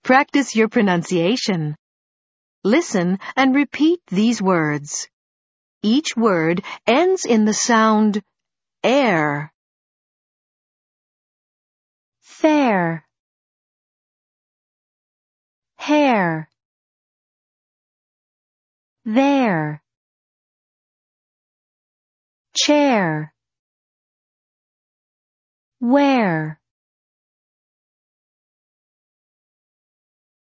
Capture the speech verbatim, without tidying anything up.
Practice your pronunciation. Listen and repeat these words. Each word ends in the sound air. Fair, hair, there, chair, where.